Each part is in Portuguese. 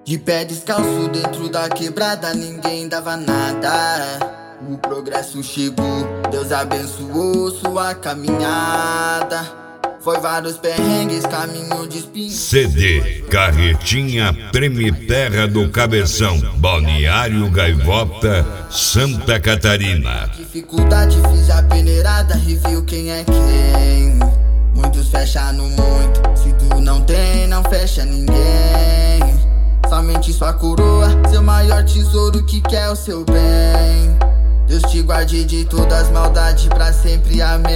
De pé descalço dentro da quebrada, ninguém dava nada. O progresso chegou, Deus abençoou sua caminhada. Foi vários perrengues, caminho de espinhos. CD Carretinha Treme Terra do Cabeção, Balneário Gaivota, Santa Catarina. Dificuldade, fiz a peneirada, reviu quem é quem. Muitos fecham no muito, se tu não tem, não fecha ninguém. Somente sua coroa, seu maior tesouro que quer o seu bem. Deus te guarde de todas as maldades pra sempre, amém.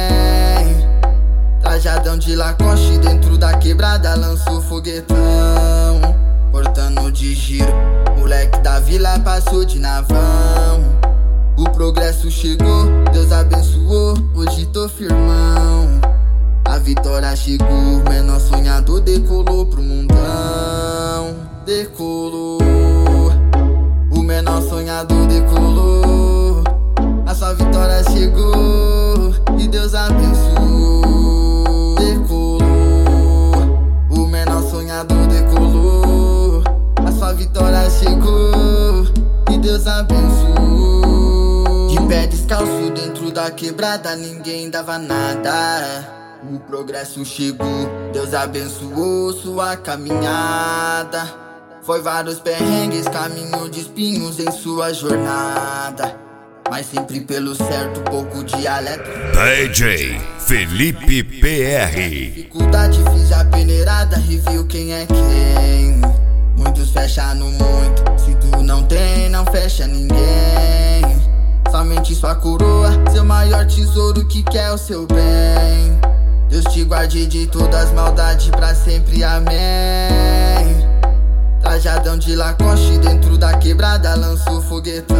Trajadão de Lacoste dentro da quebrada, lançou foguetão. Cortando de giro, moleque da vila passou de navão. O progresso chegou, Deus abençoou, hoje tô firmão. A vitória chegou, menor sonhador decolou pro mundão. Decolou, o menor sonhador decolou. A sua vitória chegou e Deus abençoou. Decolou, o menor sonhador decolou. A sua vitória chegou e Deus abençoou. De pé descalço dentro da quebrada, ninguém dava nada. O progresso chegou, Deus abençoou sua caminhada. Foi vários perrengues, caminho de espinhos em sua jornada, mas sempre pelo certo, pouco dialeto. DJ Felipe PR. Dificuldade, fiz a peneirada, reviu quem é quem. Muitos fecham no muito, se tu não tem, não fecha ninguém. Somente sua coroa, seu maior tesouro que quer o seu bem. Deus te guarde de todas as maldades pra sempre, amém. Trajadão de Lacoste dentro da quebrada, lançou foguetão.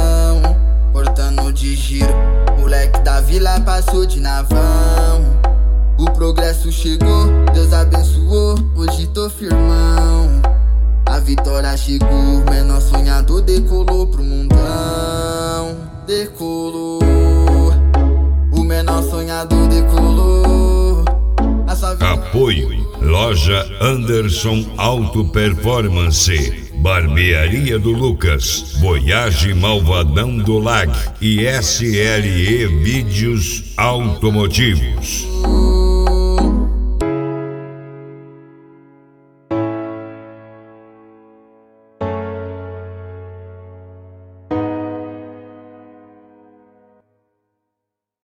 Cortando de giro, moleque da vila passou de navão. O progresso chegou, Deus abençoou, hoje tô firmão. A vitória chegou, menor sonhador decolou pro mundão. Decolou, o menor sonhador decolou. Apoio Loja Anderson Auto Performance, Barbearia do Lucas, Voyage Malvadão do Lag e SLE Vídeos Automotivos.